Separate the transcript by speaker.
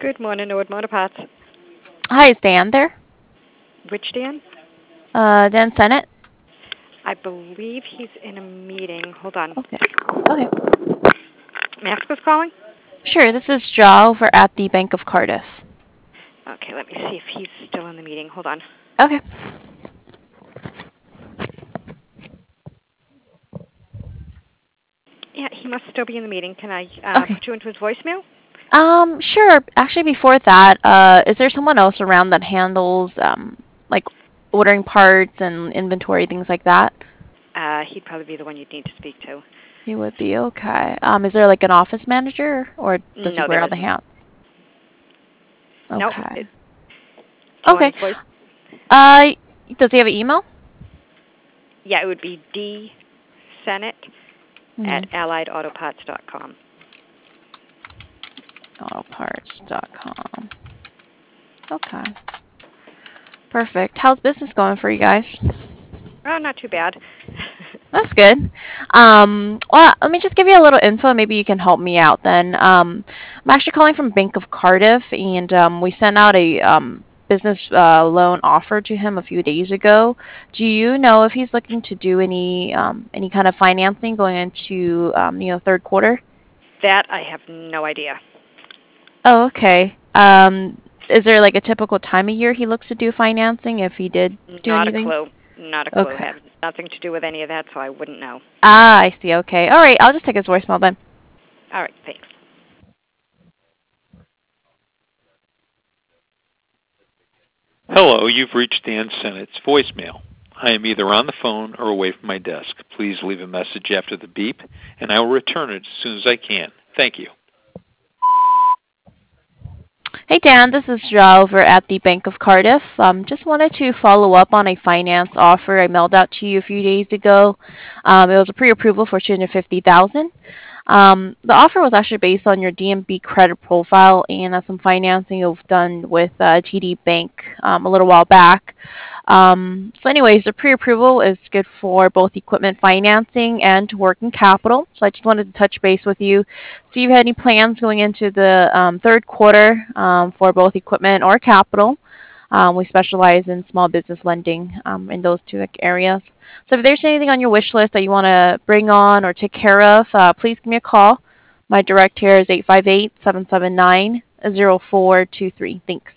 Speaker 1: Good morning, Nord Motor Parts.
Speaker 2: Hi, is Dan there?
Speaker 1: Which Dan?
Speaker 2: Dan Sennett?
Speaker 1: I believe he's in a meeting. Hold on.
Speaker 2: Okay. Okay.
Speaker 1: May I ask who's calling?
Speaker 2: Sure, this is Joe over at the Bank of Cardiff.
Speaker 1: Okay, let me see if he's still in the meeting. Hold on.
Speaker 2: Okay.
Speaker 1: Yeah, he must still be in the meeting. Can I
Speaker 2: Okay.
Speaker 1: put you into his voicemail?
Speaker 2: Sure. Actually, before that, is there someone else around that handles, like ordering parts and inventory, things like that?
Speaker 1: He'd probably be the one you'd need to speak to.
Speaker 2: He would be okay. Is there like an office manager, or does he
Speaker 1: No,
Speaker 2: wear
Speaker 1: there
Speaker 2: all the
Speaker 1: isn't.
Speaker 2: hats?
Speaker 1: Nope.
Speaker 2: Okay.
Speaker 1: Do you want
Speaker 2: Okay.
Speaker 1: his voice?
Speaker 2: Uh, does he have an email?
Speaker 1: Yeah, it would be dsennett at
Speaker 2: Mm-hmm.
Speaker 1: alliedautoparts.com.
Speaker 2: Autoparts.com. Okay. Perfect. How's business going for you guys?
Speaker 1: Oh, not too bad.
Speaker 2: That's good. Well, let me just give you a little info. Maybe you can help me out then. I'm actually calling from Bank of Cardiff, and we sent out a business loan offer to him a few days ago. Do you know if he's looking to do any kind of financing going into third quarter?
Speaker 1: That I have no idea.
Speaker 2: Oh, okay. Is there like a typical time of year he looks to do financing if he did do
Speaker 1: Not a
Speaker 2: anything?
Speaker 1: clue. Not a clue.
Speaker 2: Okay.
Speaker 1: Have nothing to do with any of that, so I wouldn't know.
Speaker 2: Ah, I see. Okay. All right. I'll just take his voicemail then.
Speaker 1: All right, thanks.
Speaker 3: Hello, you've reached Dan Sennett's voicemail. I am either on the phone or away from my desk. Please leave a message after the beep, and I will return it as soon as I can. Thank you.
Speaker 2: Hey Dan, this is Joe over at the Bank of Cardiff. Just wanted to follow up on a finance offer I mailed out to you a few days ago. It was a pre-approval for $250,000. The offer was actually based on your DMB credit profile and some financing you've done with TD Bank a little while back. So anyways, the pre-approval is good for both equipment financing and working capital. So I just wanted to touch base with you, see if you had any plans going into the third quarter for both equipment or capital. We specialize in small business lending in those two areas. So if there's anything on your wish list that you want to bring on or take care of, please give me a call. My direct here is 858-779-0423. Thanks.